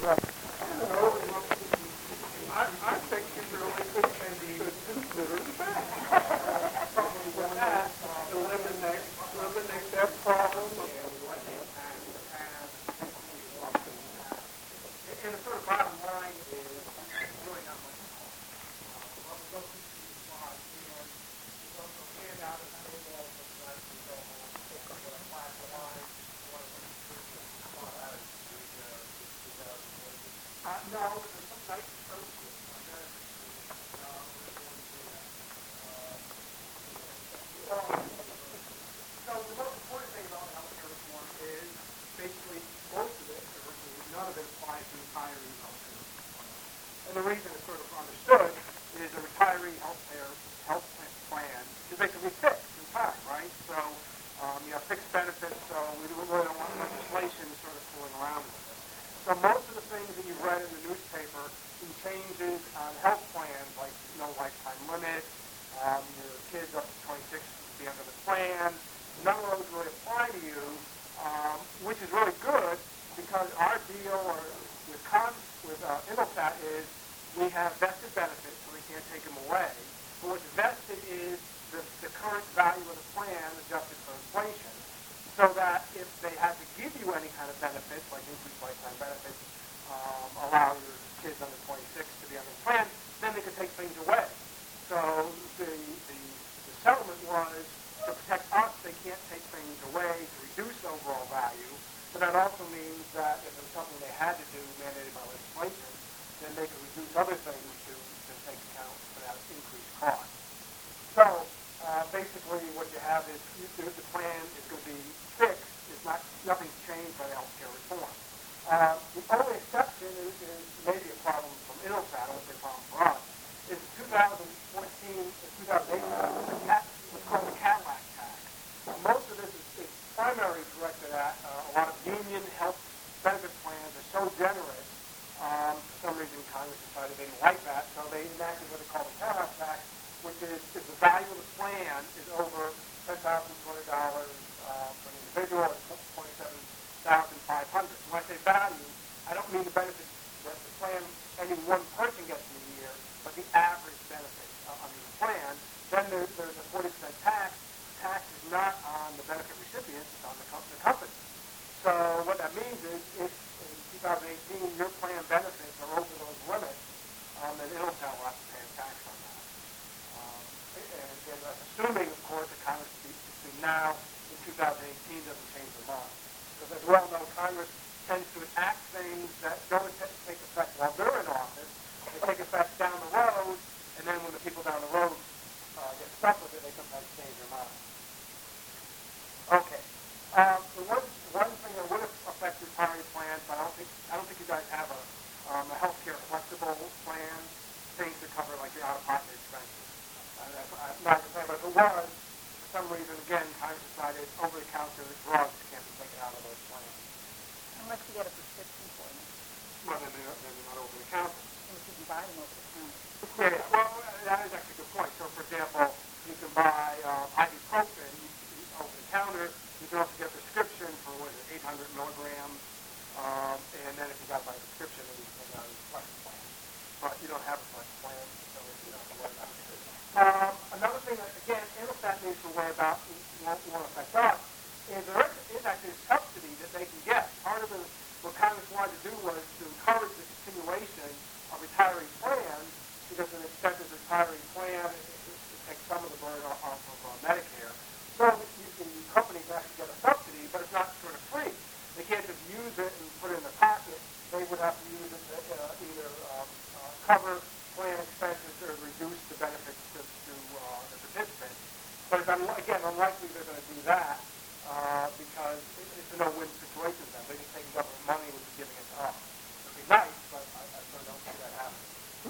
I think you really should consider that. With that, eliminate that problem. And the sort of bottom line is really not much. Well, we go through these slides, and we also hand out a table of the slides we go home. What a class of line, what a no, there's some nice associates. So the most important thing about healthcare reform is basically most of it, or none of it applies to retiree healthcare reform. And the reason it's sort of understood is a retiree health plan is basically fixed in time, right? So you have fixed benefits, so we really don't want legislation sort of fooling around with it. So most of the things that you've read in the newspaper, in changes on health plans, like no lifetime limit, your kids up to 26 at the end of the plan, none of those really apply to you, which is really good because our deal with Intelsat is we have vested benefits, so we can't take them away. But what's vested is the current value of the plan adjusted for inflation, so that if they had to give you any kind of benefits, like increased lifetime benefits, allow your kids under 26 to be on the plan, then they could take things away. So the settlement was to protect us, they can't take things away to reduce overall value, but that also means that if it was something they had to do mandated by legislation, then they could reduce other things to take account for that increased cost. So basically what you have is the plan is going to be fixed. Nothing's changed by the healthcare reform. The only exception is maybe a problem from Intelsat, or a problem for us, is 2014 and 2008 what's called the Cadillac tax. Most of this is primarily directed at a lot of union health benefit plans are so generous. For some reason, Congress decided they didn't like that, so they enacted what they call the Cadillac tax, which is if the value of the plan is over $10,200 for an individual, it's $27,500. When I say value, I don't mean the benefits that the plan any one person gets in a year, but the average benefit under the plan. Then there's a 40% tax. The tax is not on the benefit recipients, it's on the company. So what that means is if in 2018 your plan benefits are over those limits, then Intelsat will have to pay a tax on that. And assuming, of course, that Congress between now and 2018 doesn't change their mind. Because as we all know, Congress tends to enact things that don't take effect while they're in office. They take effect down the road, and then when the people down the road get stuck with it, they sometimes change their mind. Okay. The one thing that would affect retiree plans, but I don't think you guys have a healthcare flexible plan, things that cover like your out-of-pocket expenses. I'm not going to say, but if it was, for some reason, again, Congress decided over-the-counter drugs can't be taken out of those plans. Unless you get a prescription for them. Well, then they're not over-the-counter. Unless you can buy them over the counter. Yeah, well, that is actually a good point. So, for example, you can buy ibuprofen over the counter. You can also get a prescription for, 800 milligrams. And then if you got to buy a prescription, then you can take out a flex plan. But you don't have a flex plan, so you don't have to worry about it. Another thing that, again, Intelsat needs to worry about, won't affect us, is there is actually a subsidy that they can get. Part of what Congress wanted to do was to encourage the continuation of retiree plans, because to the extent there's a retiree plan, it takes some of the burden off of Medicare. So the companies actually get a subsidy, but it's not sort of free. They can't just use it and put it in their pocket. They would have to use it to either cover plan expenses or reduce the benefits to the participants. But again, unlikely they're going to do that because it's a no-win situation for them. They just take government money, which is giving it to us. It would be nice, but I sort of don't see that happening.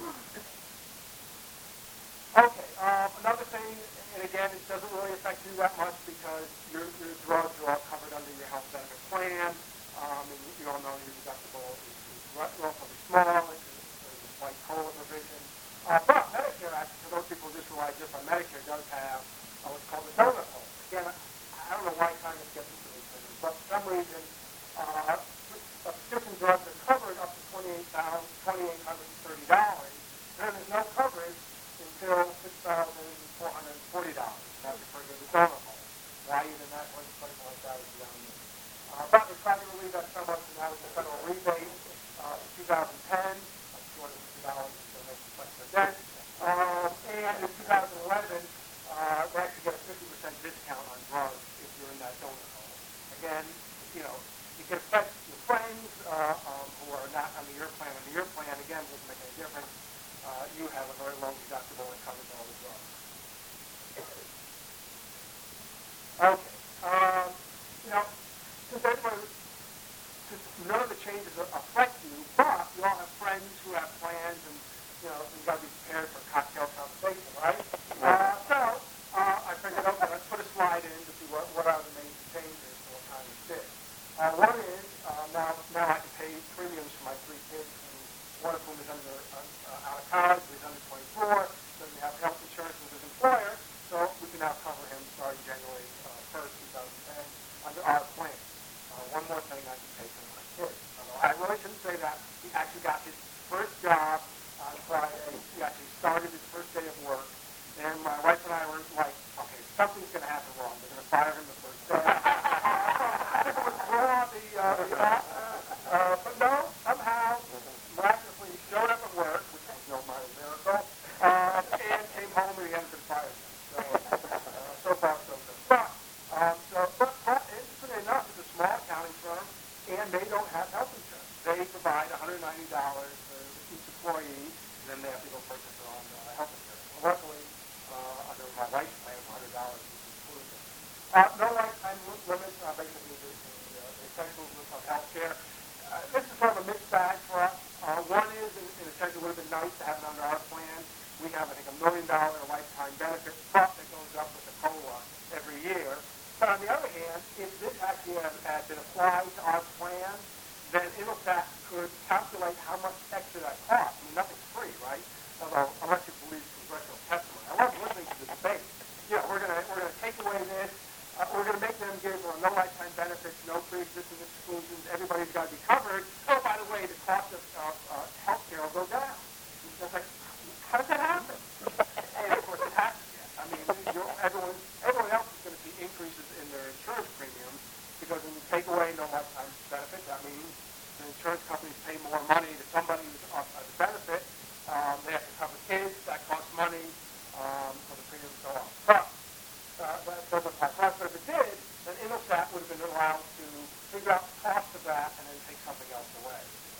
Okay, another thing, and again, it doesn't really affect you that much because your drugs are all covered under your health benefit plan. And you all know your deductible is relatively small. There's a slight COLA provision. But Medicare, actually, for those people who just rely just on Medicare, does have what's called the donut hole. Again, I don't know why Congress gets into these things, but for some reason, prescription drugs are covered up to $28 $2,830, then there's no coverage until $6,440. That's according to the donor hole. Why even that legislation like that is beyond me. But we tried to relieve that somewhat, and that was the federal rebate in 2010 of $250 to make the flex per dent. And in 2011, they actually get a 50% discount on drugs if you're in that donor hole. Again, it can affect your friends who are not under your plan. Under your plan, again, doesn't make any difference. You have a very low deductible that covers all the drugs. Okay. Since none of the changes affect you, but you all have friends who have plans, and so you've got to be prepared for cocktail conversation, right? So I figured, okay, let's put a slide in to see what are the main changes and what Congress did. One is now I can pay premiums for my 3 kids, and one of whom is out of college, he's under 24, doesn't have health insurance with his employer, so we can now cover him starting January 1st, 2010, under our plan. One more thing I can pay for my kids. I really shouldn't say that. He actually got his first job on Friday. He actually started his first day of work, and my wife and I were like, okay, something's going to happen wrong. They're going to fire him the first day. It was but no, somehow, miraculously, he showed up at work, which was no minor miracle, and came home and he hadn't been fired yet. So far, so good. But interestingly enough, it's a small accounting firm, and they don't have health insurance. They provide $190 for each employee, and then they have to go purchase their own health insurance. Well, luckily, under my wife's plan, $100 is included. No lifetime limits, basically the essentials of health care. This is sort of a mixed bag for us. One is, in a sense, it would have been nice to have it under our plan. We have, I think, $1 million lifetime benefit, but it goes up with the COLA every year. But on the other hand, if this actually had been applied to our plan, then Intelsat could calculate how much extra that costs. I mean, nothing's free, right? Although, unless you believe congressional testimony. I love listening to the debate. We're gonna take away this. We're gonna make them give no lifetime benefits, no pre-existing exclusions. Everybody's got to be covered. Oh, by the way, the cost of health care will go down. It's like, how does that happen? And of course, it hasn't yet. I mean, everyone else is going to see increases in their insurance premiums because when you take away no lifetime benefit, that means the insurance companies pay more money to somebody who's as a benefit. They have to cover kids. That costs money. So the premiums go up. But that doesn't apply. But if it did, then Intelsat would have been allowed to figure out the cost of that and then take something else away.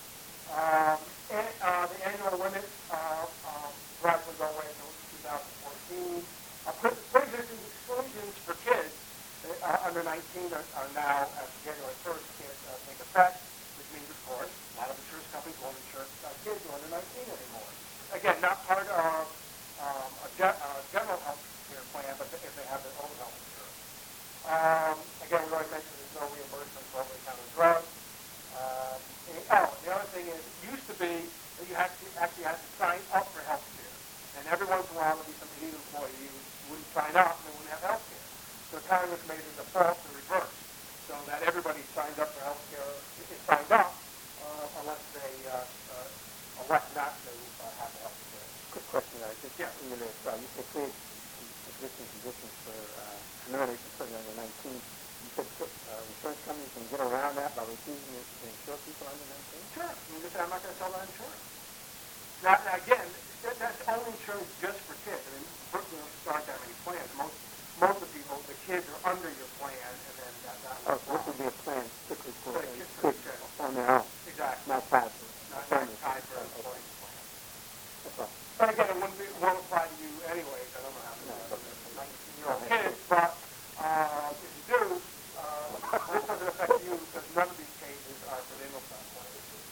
The annual limit gradually go away until 2014. Pre-existing exclusions for kids under 19 are now, as of January 1st, can't take effect, which means, of course, a lot of insurance companies won't insure kids who are under 19 anymore. Again, not part of a general health care plan, but if they have their own health insurance. Again, we already mentioned there's no reimbursement for over-the-counter drugs. The other thing is, it used to be that you actually had to sign up for health care. And every once in a while, there'd be some elite employee who wouldn't sign up and they wouldn't have health care. So Congress made it a default to reverse, so that everybody signed up for health care is signed up unless they elect not to have health care. Quick question, I think. Yeah. You say pre-existing conditions for minorities under 19. You said insurance companies can get around that by refusing to insure people under 19? Sure. You just say, I'm not going to sell that insurance. Now again, that's only insurance just for kids. I mean, personally, there aren't that many plans. Most of the people, the kids are under your plan, and then that this would be a plan strictly for kids on their own. Exactly. Not tied to Not tied for an employee plan. That's all. But again, it won't apply to you anyways. I don't know how many 19-year-old kids, but if you do, this doesn't affect you because none of these changes are for the Intelsat plan.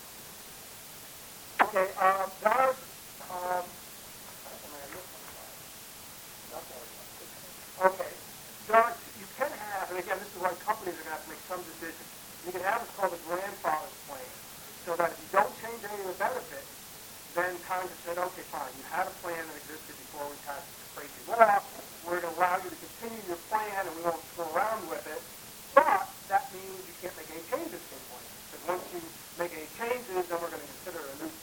Okay, dollars. Okay, dollars. You can have, and again, this is why companies are going to have to make some decisions. You can have what's called a grandfather's plan, so that if you don't change any of the benefits, then Congress said, okay, fine, you had a plan that existed before we passed this crazy law. We're going to allow you to continue your plan, and we won't go around with it. But that means you can't make any changes to the plan. Because once you make any changes, then we're going to consider a new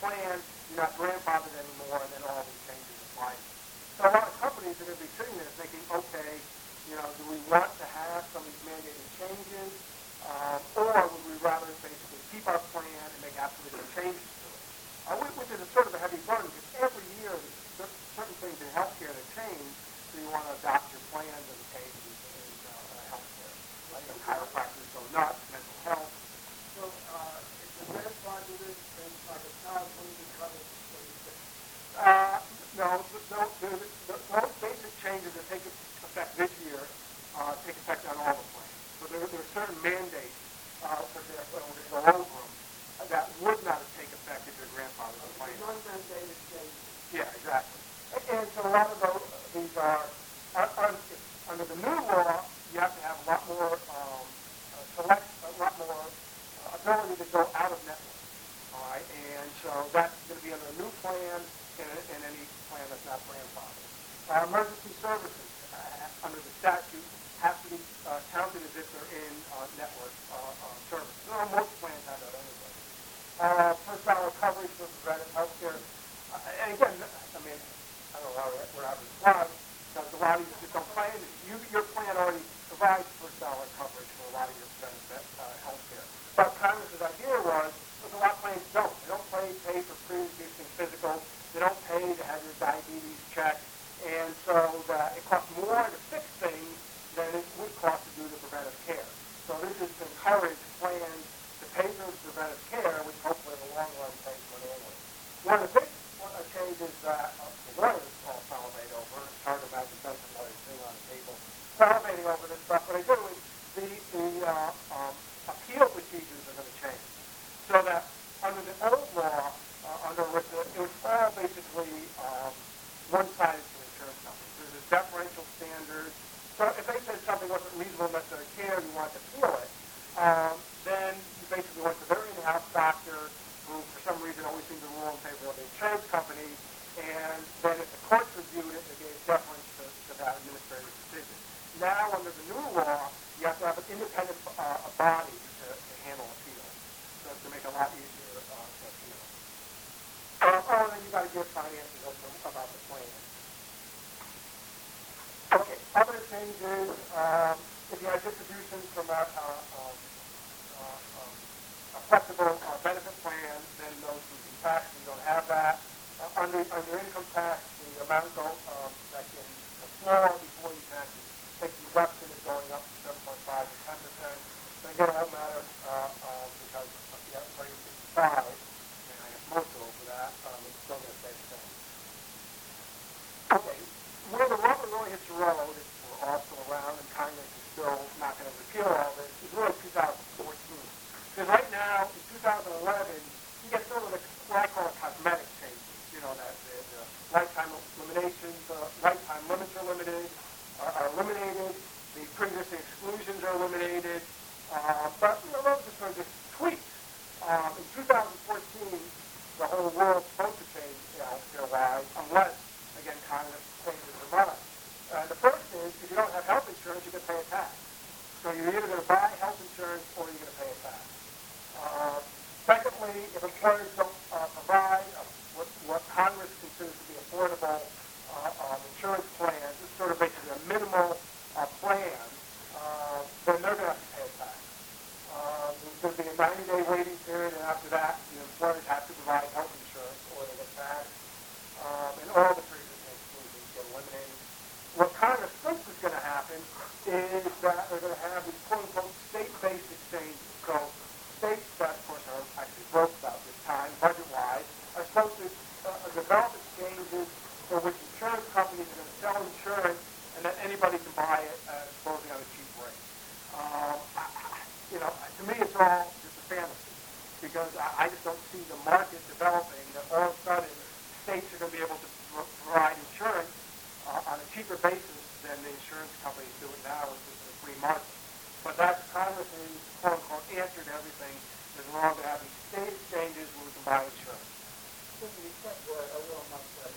plan and make absolutely no changes to it, which is a sort of a heavy burden because every year there's certain things in healthcare that change, so you want to adopt your plans and changes in healthcare. Like chiropractors go nuts, mental health. So it's a grandfather and like a child when you become a No, those basic changes that take effect this year take effect on all the plans. So there are certain mandates, for example, and we're going to go over them, that would not take effect if your grandfather's a plan. Non-mandated changes. Yeah, exactly. And so a lot of these are under the new law, you have to have a lot more ability to go out of network. All right, and so that's going to be under a new plan and any plan that's not grandfathered. Emergency services under the statute have to be counted as if they're in network service. Well, most plans have that anyway. First dollar coverage for preventive health care. And again, I mean, I don't know where I was applied, because a lot of you just don't plan it. Your plan already provides first dollar coverage for a lot of your preventive health care. But Congress's idea was, look, a lot of plans don't. They don't pay for pre-existing physicals. They don't pay to have your diabetes checked. And so it costs more to fix things than it would cost to do the preventive care. So this is to encourage plans to pay for preventive care, which hopefully in the long run pays for it annually. One of the big changes that the lawyers all salivate over, it's hard to imagine Benson lawyers sitting on the table salivating over this stuff, but I do is the appeal procedures are going to change. So that under the old law, under which it was all basically one-sided to insurance companies. There's a deferential standard. So if they said something wasn't reasonable necessary care and you wanted to appeal it, then you basically went to their in-house doctor, who for some reason always seemed to rule in favor of the insurance company, and then if the courts reviewed it, they gave deference to that administrative decision. Now, under the new law, you have to have an independent body to handle appeals, so to make it a lot easier to appeal. And then you've got to give finances about the plan. Okay, other changes, if you have distributions from a flexible benefit plan, then those would be taxed. You don't have that. Under income tax, the amount that can floor before you can actually take the deduction is going up from 7.5 to 10%. So again, it won't matter because you have to pay 55, and I have most over that. It's still going to stay the same. Okay, where the rubber really hits the road, if we're all still around and Congress is still not going to repeal all this, is really 2014. Because right now, in 2011, you get sort of what I call cosmetic changes. You know, that the lifetime eliminations, lifetime limits are eliminated, the pre-existing exclusions are eliminated, but you know, those are sort of just tweaks. In 2014, the whole world's supposed to change healthcare-wise, unless, again, Congress changes their mind. The first is, if you don't have health insurance, you're going to pay a tax. So you're either going to buy health insurance or you're going to pay a tax. Secondly, if employers don't provide what Congress considers to be affordable insurance plans, it's sort of basically a minimal plan, then they're going to have to pay a tax. There's going to be a 90-day waiting period, and after that, the employers have to provide health insurance or they get taxed, and all the pre-existing exclusions get eliminated. What Congress thinks is going to happen is that they're going to have these quote-unquote state-based exchanges. So states that, of course, are actually broke about this time, budget-wise, are supposed to develop exchanges for which insurance companies are going to sell insurance and that anybody can buy it, supposedly on a cheap rate. To me, it's all just a fantasy because I just don't see the market developing that all of a sudden states are going to be able to provide insurance on a cheaper basis than the insurance companies do it now, which is a free market. But that's Congress's quote-unquote answer to everything. There's wrong to having state exchanges where we can buy insurance. You said a little much that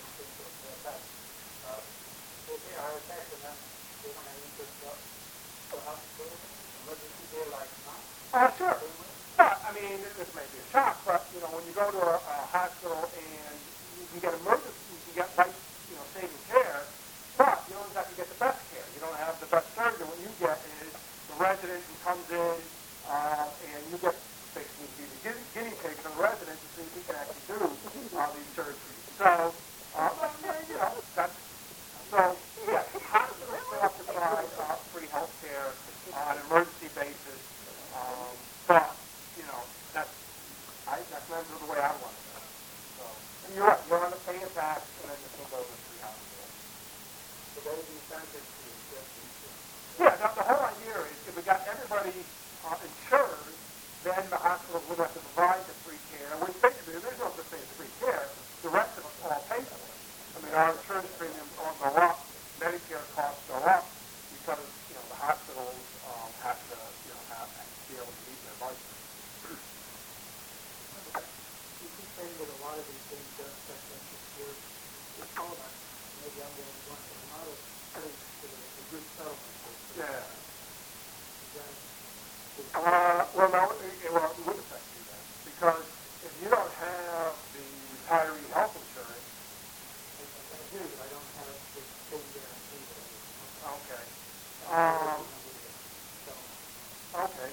they are taxing them when I need to go to hospital, emergency care like now. Sure. But, I mean, this may be a shock, but, when you go to a hospital and you can get emergency, you can get life-saving care, but you don't exactly get the best care. You don't have the best surgeon. What you get is the resident who comes in and you get basically to be the guinea pig recommend it the way I want it. So, and you're right, you're on the pay a tax, and then this will go to the hospital. So that would be incentive to get the insurance. Yeah, now the whole idea is if we got everybody insured, then the hospital would have to provide the free care. And basically, there's no such thing as free care. The rest of us all pay for it. I mean, our insurance premiums all go up, Medicare costs go up because the hospitals have to be able to meet their budget. You keep saying that a lot of these things don't affect us secure. It's all about, maybe I'm getting one, but a lot of things that are a good settlement. Yeah. Well, No, it would affect you then. Because if you don't have the retiree health insurance, I do, but I don't have the same guarantee that I do. okay. So, Okay.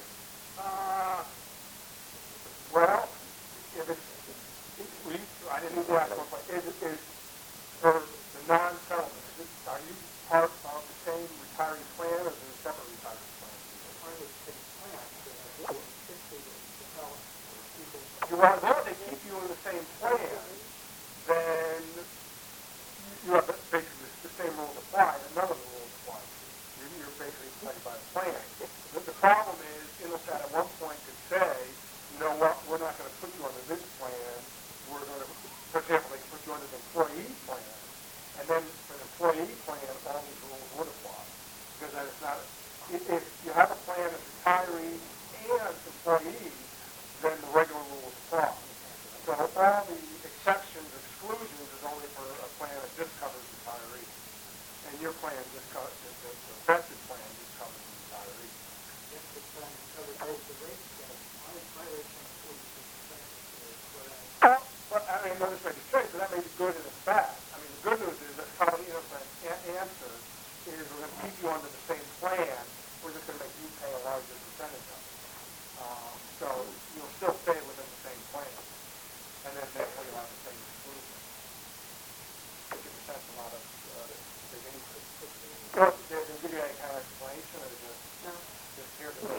Well, if it's, I didn't even ask one question. Is for the non-settlement, are you part of the same retiree plan or is it a separate retiree plan? part of the same plan, but I do simply to help people. If they keep you in the same plan, then you have basically the same rules apply, and none of the rules apply. You're basically played by the plan. The problem is, Intelsat at one point could say, you know what, we're not going to put you under this plan. We're going to, for example, they can put you under the employee plan, and then for the employee plan, all these rules would apply. Because then it's not, if you have a plan of retirees and employees, then the regular rules apply. So all the exceptions, exclusions is only for a plan that just covers retirees. And your plan just covers, the vested plan just covers retirees. Yes, the plan covers both the rates, my rate is 46%, whereas But I mean, notice make it straight, so that may be good and it's bad. I mean, the good news is that how the answer is we're going to keep you under the same plan. We're just going to make you pay a larger percentage of it. So you'll still stay within the same plan. And then therefore you'll have the same exclusion. 50% is a lot of big increase. So did they give you any kind of explanation or just here to go?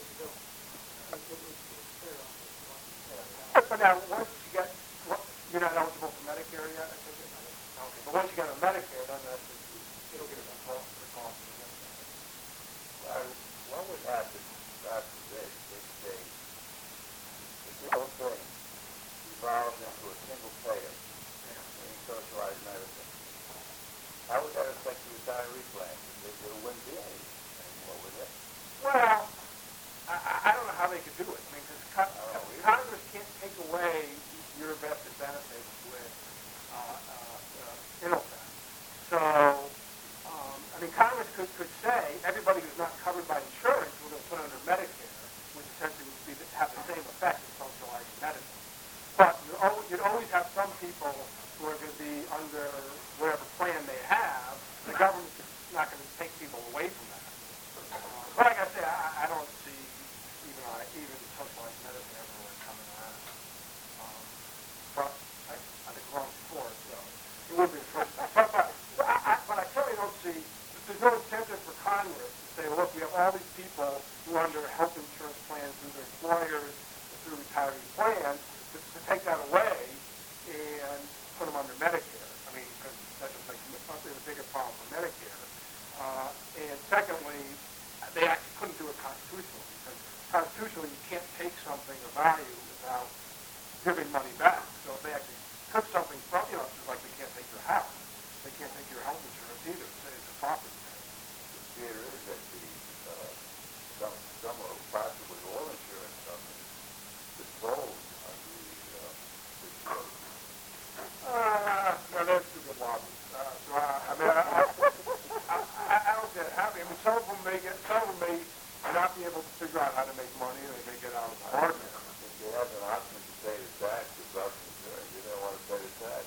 But now, once you get, you're not eligible for Medicare yet, I think. Okay, but once you get on Medicare, then it'll give you the cost of the What would happen after this if the whole thing evolves into a single payer in socialized medicine? How would that affect the retiree plan? There wouldn't be any anymore, would it? Well, I don't know how they could do it. I mean, because Congress can't take away your vested benefits with Intelsat. So, I mean, Congress could say everybody who's not covered by insurance we're going to put under Medicare, which essentially would have the same effect as socialized medicine. But you'd always have some people who are going to be under whatever plan they have. The government's not going to take people away from that. But like I say, I don't see even socialized medicine ever really coming around. But I think we're on before, so it would be the first time. But I certainly don't see, there's no incentive for Congress to say, look, we have all these people who are under health insurance plans through their employers, through retiree plans, to take that away and put them under Medicare. I mean, because that just makes it a bigger problem for Medicare. And secondly, they actually couldn't do it constitutionally, because constitutionally you can't take something of value without giving money back. So if they actually took something from you, it's just like they can't take your house. They can't take your health insurance either. It's a property tax. The theater is that some or possibly all insurance companies dispose of the No, that's too good lobby. So I mean, I don't get it. I mean, some of them may not be able to figure out how to make money, or they may get out of the market. If they have an option to pay the tax, the government, you don't want to pay the tax.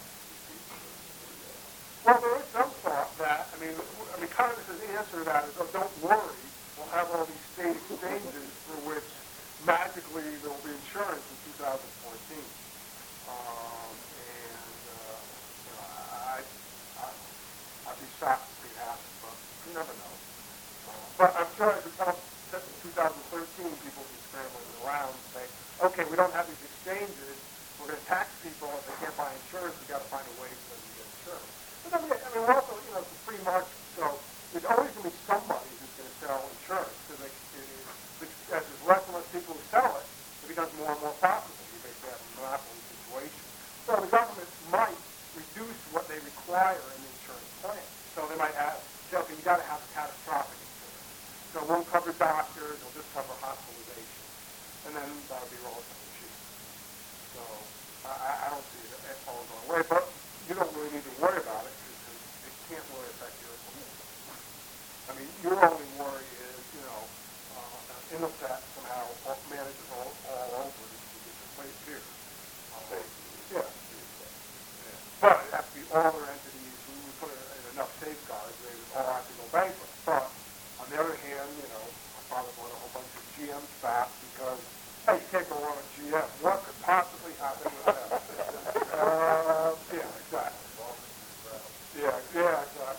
Well, there is some thought that, I mean, Congress's answer to that is, oh, don't worry, we'll have all these state exchanges for which magically there will be insurance in 2014. I'd be shocked if it happened, but you never know. But I'm sure as we come up to 2013, people will be scrambling around and saying, okay, we don't have these exchanges, we're going to tax people if they can't buy insurance. We've got to find a way for them to get insurance. But then, I mean, we're also, it's a free market, so there's always going to be somebody who's going to sell insurance because as there's less and less people who sell it, it becomes more and more profitable. You basically have a monopoly situation. So the government might reduce what they require in the insurance plan. So they might say, okay, you got to have catastrophic insurance. So it won't cover doctors, it'll just cover hospitalization. And then that'll be relatively cheap. So I don't see it all going away, but you don't really need to worry about it because it can't really affect your implementation. I mean, your only worry is, Intelsat somehow manages all over to get your place here. Yeah. But it has to be all their entities. We put in enough safeguards, they would all have to go bankrupt. But on the other hand, my father bought a whole bunch of GM stock because, hey, you can't go wrong with GM. What could possibly happen with that? Yeah, exactly. Yeah, exactly.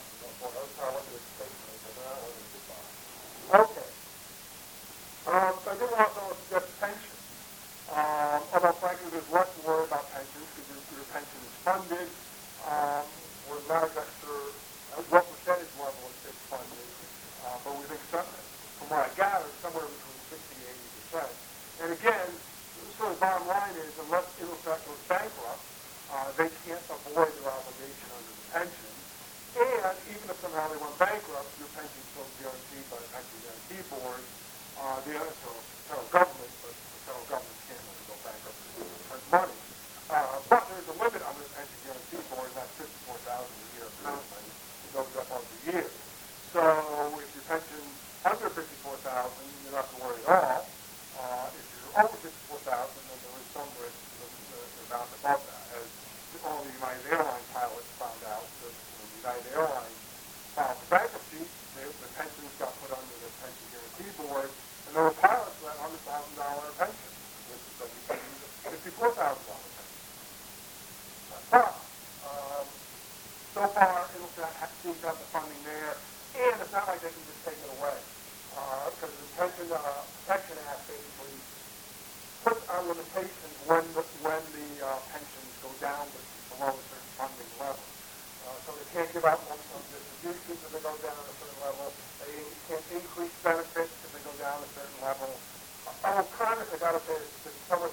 Okay. I did also discuss pensions. Although frankly, there's less to worry about pensions because your pension is funded. We're not exactly sure at what percentage level it's funded, but we think from what I gather, somewhere between 60 and 80%. And again, so the bottom line is, unless Intelsat goes bankrupt, they can't avoid their obligation under the pension. And even if somehow they went bankrupt, your pension is still guaranteed by the Pension Guarantee Board. The federal government, but the federal government can't really go bankrupt because they print money. But there's a limit on the Pension Guarantee Board, and that's $54,000 a year currently. It goes up every year. So if your pension's under $54,000, you don't have to worry at all. If you're over $54,000, then there is some risk that you're bound above that. As all the United Airlines pilots found out, that when United Airlines filed for bankruptcy, the pensions got put under the Pension Guarantee Board, and there were pilots who had $100,000 pension, which is $54,000 pension. But so far, Intelsat seems to have the funding there, and it's not like they can just take it away, because the Pension Protection Act basically puts on limitations when the pensions go down below a certain funding level. So they can't give out lump sum distributions if they go down a certain level. They can't increase benefits if they go down a certain level. Congress, I got to say, is somewhat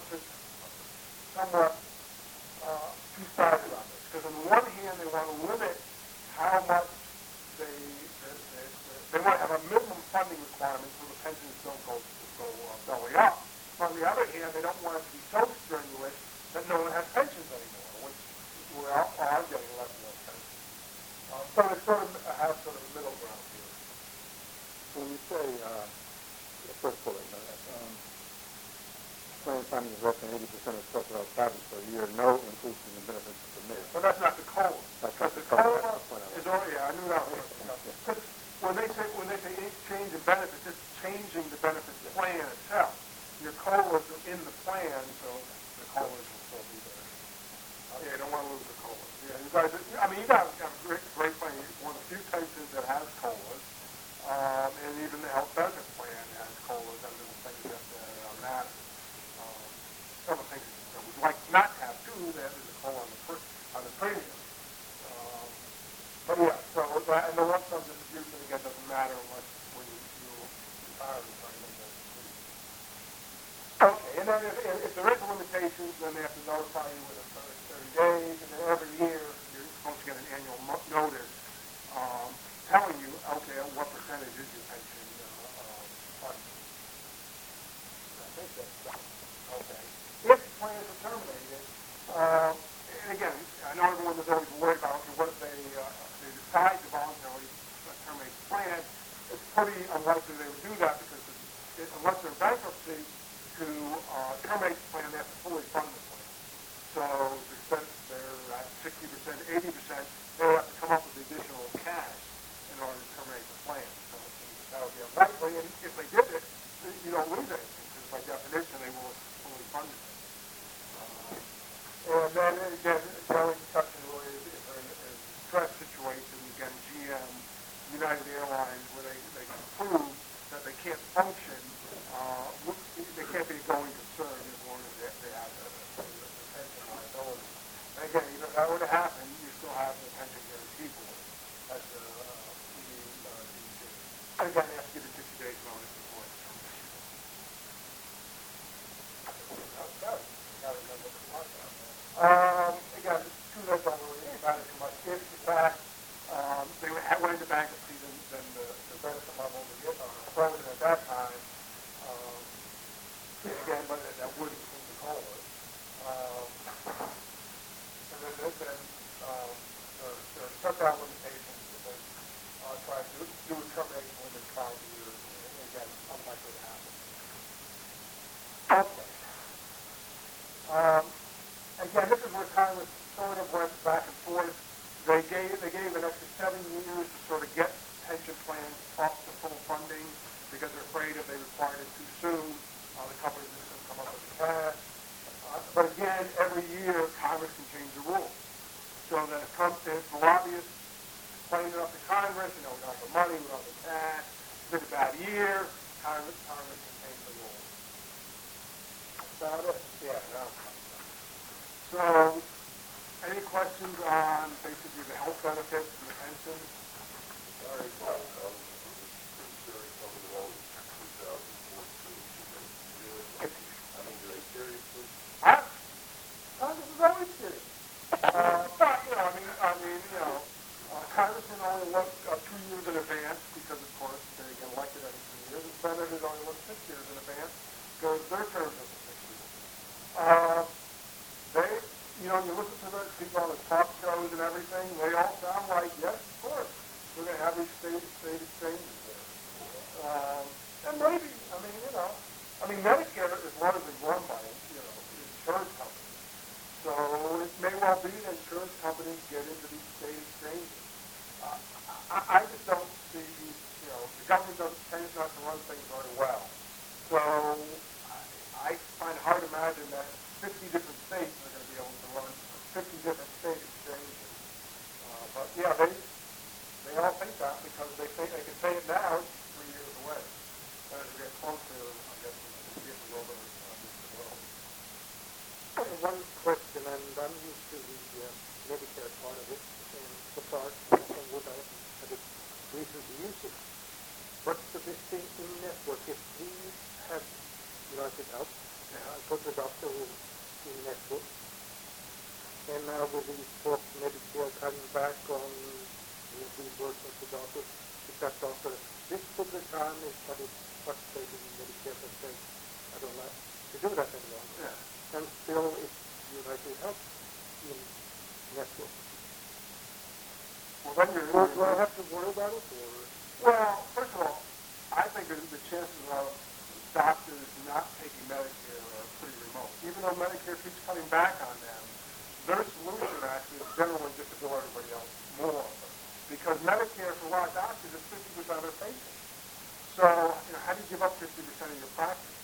two-sided on this. Because on the one hand, they want to limit how much they want to have a minimum funding requirement so the pensions don't go belly up. On the other hand, they don't want it to be so strenuous that no one has pensions anymore, which we are getting less and less pensions. So they sort of have sort of a middle ground here. When you say, first bullet, plan funding is less than 80% of total established for a year, no increase in the benefits permitted. But that's not the COLA. Because the COLA is already, I knew that was because when they say change in benefits, it's changing the benefits plan itself. Your COLAs are in the plan, so the COLAs will still be there. You don't want to lose the COLAs. Yeah, you guys, you guys have a great plan. You're one of the few pensions that has COLAs, and even the health benefit plan has COLAs under the things that are matter. Some of the things that we'd like not to have too, that is a COLA on the premium. But yeah, so and the lump sum distribution again doesn't matter unless when you retire and try to make that decision. Okay, and then if there is a limitation, then they have to notify you within 30 days, and then every year you're supposed to get an annual notice telling you, okay, what percentage is your pension funded. I think that's done. Okay. If plans are terminated, and again, I know everyone is always worried about, okay, what if they decide to voluntarily terminate the plan? It's pretty unlikely they would do that because unless they're in bankruptcy, to terminate the plan, they have to fully fund the plan. So to the extent they're at 60%, 80%, they have to come up with additional cash in order to terminate the plan. So that would be unlikely, and if they did it, you don't lose anything because by definition they will have fully funded it. And then again, the only exception really is if they're in a stress situation, again, GM, United Airlines, where they can prove that they can't function, they can't be a going concern as long as they have the pension year, Congress can change the rules. So that if the lobbyists complain enough to Congress, we don't have the money, we don't have the cash, it's been a bad year, Congress can change the rules. That's about it. Yeah, no. So, any questions on basically the health benefits and the pensions? Sorry, pretty sure it covered all of 2014. Do they seriously? Congress is always serious. But, Congressmen only look 2 years in advance because, of course, they get elected every 2 years. And senators only look 6 years in advance because their terms are 6 years. You listen to the people on the talk shows and everything, they all sound like, yes, of course, we're going to have these state exchanges there. And maybe, Medicare is largely run by, insurance companies. So it may well be that insurance companies get into these state exchanges. I just don't see, the government tends not to run things very well. So I find it hard to imagine that 50 different states are going to be able to run 50 different state exchanges. But yeah, they all think that because they think they can say it now, it's 3 years away. But as we get closer, I guess we get a little bit of the world. One question, and I'm used to the Medicare part of it, and the part and what I had a reason to use it. What's the best thing in network? If we have United Health, go to the doctor in network, and now with the talk Medicare coming back on the reimbursement to doctors, if that doctor, this particular time is participating in Medicare, but says, I don't like to do that any longer. Yeah. And still it's United Health in network. Well, then Do I have to worry about it? Or? Well, first of all, I think the chances of doctors not taking Medicare are pretty remote. Even though Medicare keeps cutting back on them, their solution actually is generally just to bill everybody else more. Because Medicare, for a lot of doctors, is 50% of their patients. So, how do you give up 50% of your practice?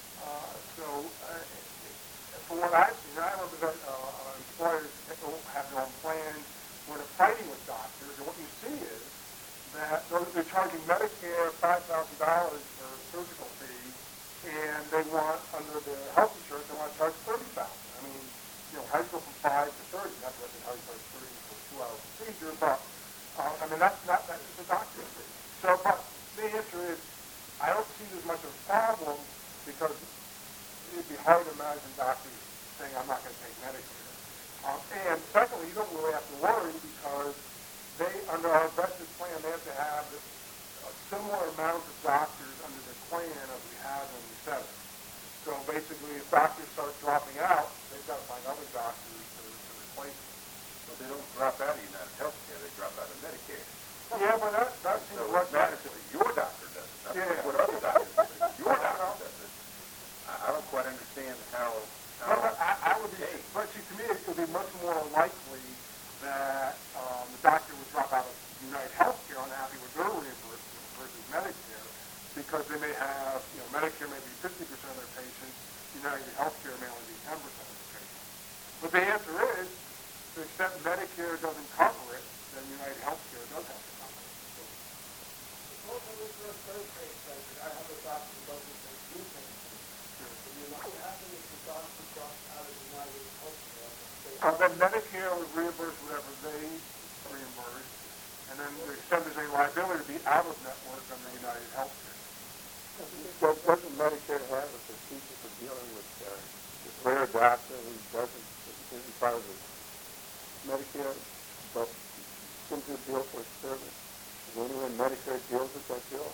From what I've seen, I represent employers that have their own plans where they're fighting with doctors, and what you see is that they're charging Medicare $5,000 for a surgical fee, and they want, under their health insurance, they want to charge $30,000. How do you go from 5 to 30? That's what how you charge 30 for a 2-hour procedure, but that's the doctor's fee. So, but the answer is, I don't see as much of a problem because it'd be hard to imagine doctors saying, I'm not going to take Medicare. And secondly, you don't really have to worry because under our veterans plan, they have to have a similar amount of doctors under the plan as we have in the center. So basically, if doctors start dropping out, they've got to find other doctors to replace them. But they don't drop out of United Healthcare, they drop out of Medicare. Yeah, but that seems So like automatically, your doctor does it. Not Yeah. what other doctors do. Your doctor does it. I don't quite understand how I would be, but see, to me, it would be much more likely that the doctor would drop out of United Healthcare unhappy with their reimbursement versus Medicare, because they may have, Medicare may be 50% of their patients, United Healthcare may only be 10% of their patients. But the answer is, to the extent Medicare doesn't cover it, then United Healthcare does have to cover it. Suppose I was your third case, I have a doctor who doesn't take you things. What would happen if the doctor drops out of United Healthcare? Then Medicare would reimburse whatever they reimburse, and then the extent there's any liability to be out of network under United Healthcare. Doesn't Medicare have a procedure for dealing with this rare doctor who isn't part of the Medicare, but sends a bill for a service? Is there any way Medicare deals with that bill?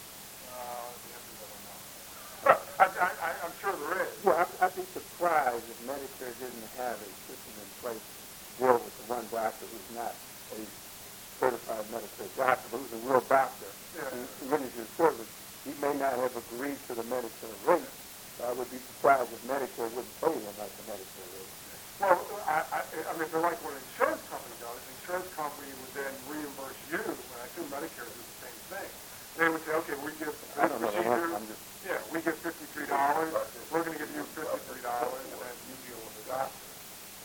I'm sure there is. Well, I'd be surprised if Medicare didn't have a system in place to deal with the one doctor who's not a certified Medicare doctor, but who's a real doctor. Yeah. Who renders your service. He may not have agreed to the Medicare rate. So I would be surprised if Medicare wouldn't pay him like the Medicare rate. Well, if they're like what an insurance company does, the insurance company would then reimburse you, and I assume Medicare does the same thing. They would say, okay, we give this I don't know. procedure, I'm just... we give $53, we're going to give you $53, and then you deal with the doctor.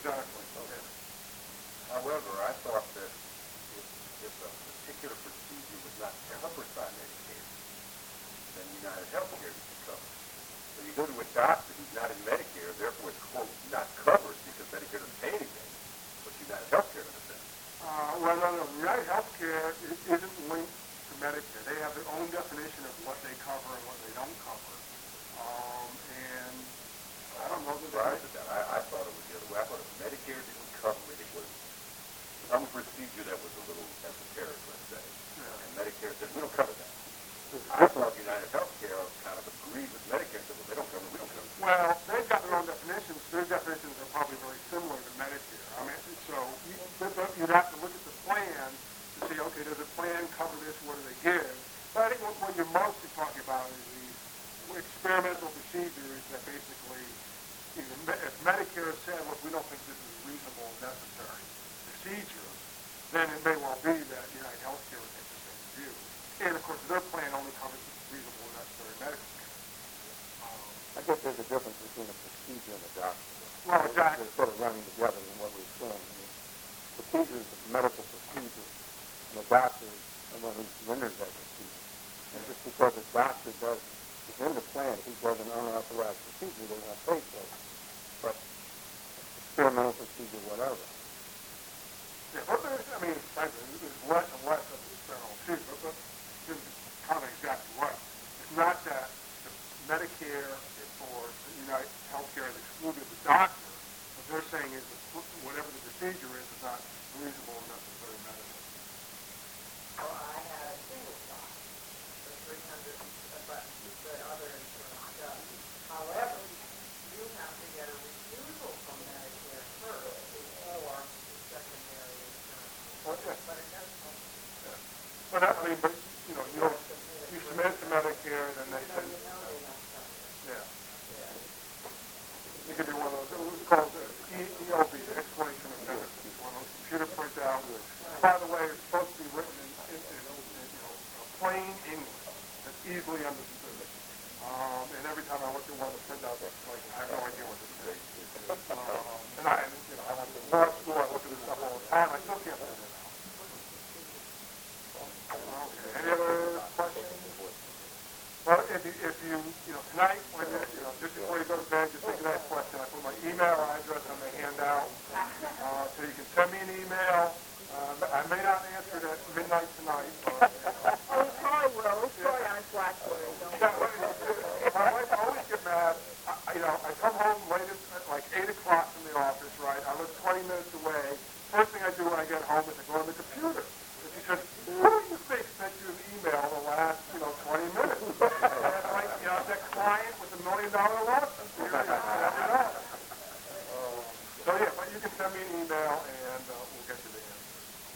exactly. Yeah. However, I thought that if a particular procedure was not covered by Medicare, then United Healthcare would be covered. So you go to a doctor who's not in Medicare, therefore it's, quote, not covered because Medicare doesn't pay anything, but United Healthcare doesn't pay. Well, no. United Healthcare isn't linked to Medicare. They have their own definition of what they cover and what they don't cover. And I don't know that Surprised at that. I thought it was the other way. I thought if Medicare didn't cover it, it was some procedure that was a little esoteric, let's say. Yeah. And Medicare said, we don't cover that. I thought United Healthcare kind of agreed with Medicare and said, well, they don't cover it, we don't cover it. Well, they've got their own definitions. Their definitions are probably very similar to Medicare. I mean, so you'd have to look at the plan to see, okay, does the plan cover this? What do they give? But I think what you're mostly talking about is the experimental procedures that basically, if Medicare said, look, we don't think this is a reasonable and necessary procedure, then it may well be that United Healthcare would take the same view. And, of course, their plan only covers reasonable and necessary medical care. I guess there's a difference between a procedure and a doctor. Well, exactly. They're sort of running together in what we're saying. I mean, procedure is a medical procedure, and a doctor is someone who renders that procedure. And just because a doctor is in the plan, if he does an unauthorized procedure, they won't pay for it. But experimental procedure, whatever. Yeah, but there's less and less of the experimental procedure, but Jim's kind of exactly right. It's not that the Medicare or the United Healthcare has excluded the doctor. What they're saying is that whatever the procedure is not reasonable and necessary medicine. Well, I had a single shot for $300, but the other insurance does. However, you have to get a refusal from Medicare first before the secondary insurance. Well, yeah. But it does help. Yeah. But you submit it to Medicare, then they send it. Yeah. You could do one of those. It was called EOB, Explanation of Benefits. One of those computer printouts. By the way, it's supposed to be written in plain English that's easily understood. And every time I look at one of the printouts, it's like I have no idea what this is. And I went to law school. I look at this stuff all the time. I still can't figure it out. Okay. Any other questions? Well, if you tonight, when just before you go to bed, just think of that question. I put my email address on the handout, so you can send me an email. I may not answer it at midnight tonight, but... Oh, he probably will. He's probably on his Blackberry. My wife always get mad. I come home late at like 8 o'clock from the office, right? I live 20 minutes away. First thing I do when I get home is I go on the computer. And she says, who do you think sent you an email the last, 20 minutes? And it's like, that client with $1 million lawsuit. So, yeah, but you can send me an email, and we'll get you the answer.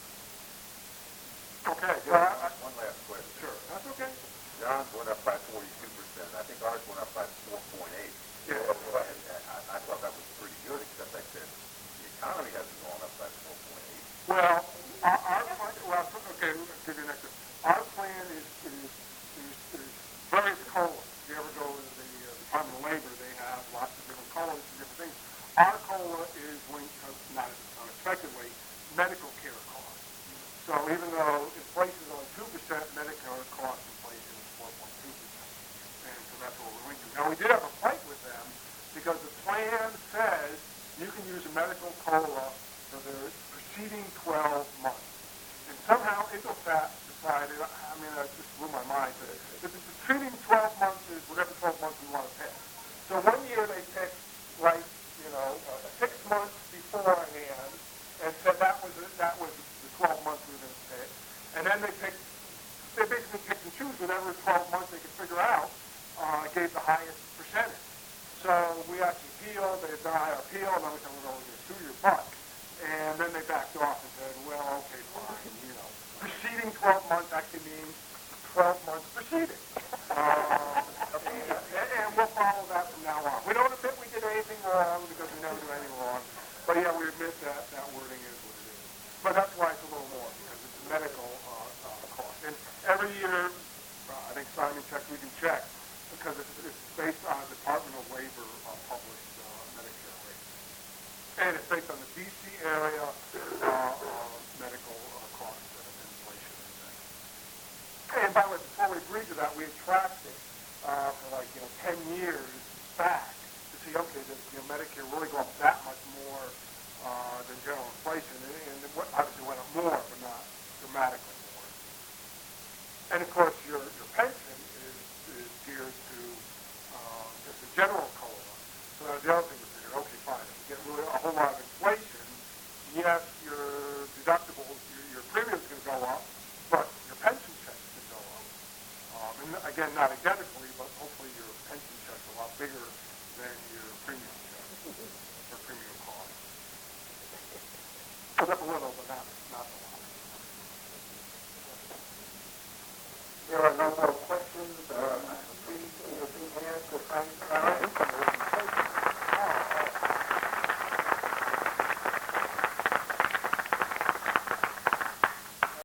Okay. One last question. Sure. That's okay. John's went up by 42%. I think ours went up by 4.8. Yeah. I thought that was pretty good, except I said the economy hasn't gone up by 4.8. Well, our plan, okay, let's give you an extra. Our plan is various COLAs. If you ever go to the Department of Labor, they have lots of different COLAs and different things. Our COLA is linked to, not unexpectedly, medical care costs. So even though inflation is only 2%, Medicare cost inflation is 4.2%. And so that's what we're linked to. Now, we did have a fight with them because the plan says you can use a medical COLA for the preceding 12 months. And somehow Intelsat decided, it just blew my mind, that the preceding 12 months is whatever 12 months we want to pick. So one year they picked, 6 months beforehand and said that was the 12 months we were going to pick. And then they basically picked and choose whatever 12 months they could figure out gave the highest percentage. So we actually appealed, they had done a higher appeal, and then we said we're going to do your buck. And then they backed off and said, well, okay, fine, preceding 12 months actually means 12 months preceding. And we'll follow that from now on. We don't admit we did anything wrong because we never do anything wrong. But yeah, we admit that wording is what it is. But that's why it's a little more, because it's a medical cost. And every year, I think Simon checks, we can check, because it's based on Department of Labor published Medicare rates. again, it's based on the D.C. area medical costs and inflation index. And by the way, before we agreed to that, we had tracked it for 10 years back to see, okay, does Medicare really go up that much more than general inflation? And it obviously went up more, but not dramatically more. And of course, your pension is geared to just the general COLA. So that was the other thing we figured, okay, fine, if you get really a whole lot of inflation, yes, your deductibles, your premiums can go up, but your pension checks can go up. And again, not identically, but hopefully your pension check's a lot bigger than your premium check or premium cost. Goes up a little, but not a lot. There are no more questions. Please, if you answer, thank you.